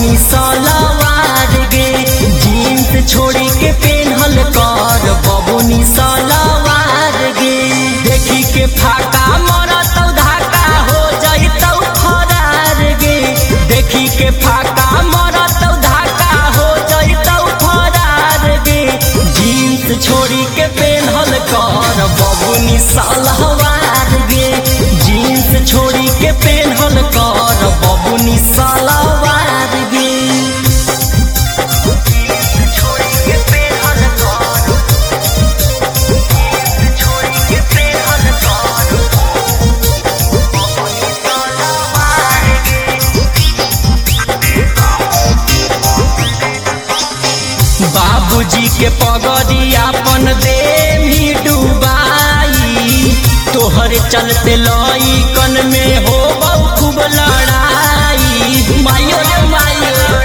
बबुनी सलवार गे। जीन्स छोड़ी के पेन्हल कर बबुनी सलवार गे। देखी के फाका मरतौ धाका हो जइतौ फरार गे। देखी के फाका मरतौ धाका हो जइतौ फरार गे। जीन्स छोड़ी के पेन्हल कर बबुनी सलवार गे। जीन्स छोड़ी के पेन्हल कर बबुनी सलवार गे। बाबूजी के पगड़ी अपन देही डुबाई। तोहरे चलते लइकन में हो खूब लड़ाई। मायो रे मायो।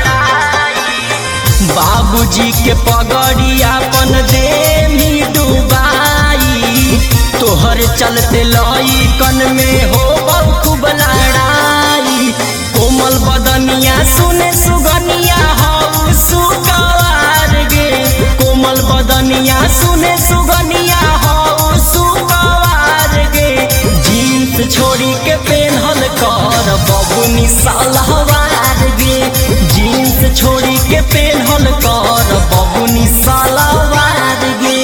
बाबूजी के पगड़ी अपन देही डुबाई। तोहरे चलते लइकन में हो खूब लड़ाई। कोमल बदनिया सुने सुगनिया हो सुगवार गे। कोमल बदनिया सुने सुगनिया हो सुगवार गे। जीन्स छोड़ी के पेन्हल कर बबुनी सलवार गे। जीन्स छोड़ी के पेन्हल कर बबुनी सलवार गे।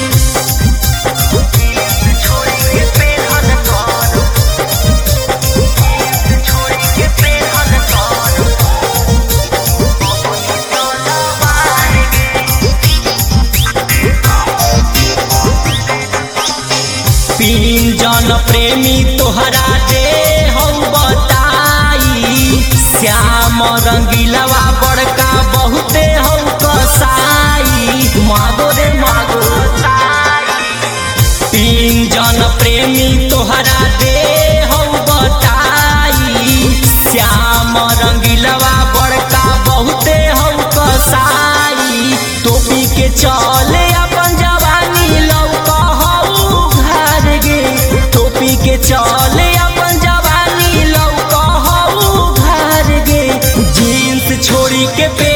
पिंजन प्रेमी तोहरा दे हौ बताई। श्याम रंगीलवा बड़का बहुते हौ कसाई। मागो रे मागो। पिंजन प्रेमी तोहरा दे हौ बताई। श्याम रंगीलवा बड़का बहुते हौ कसाई। टोपी के चले अपन जवानी लौका हौ घर गे। टोपी के चले अपन जवानी लौका हौ घर गे। जीन्स छोड़ी के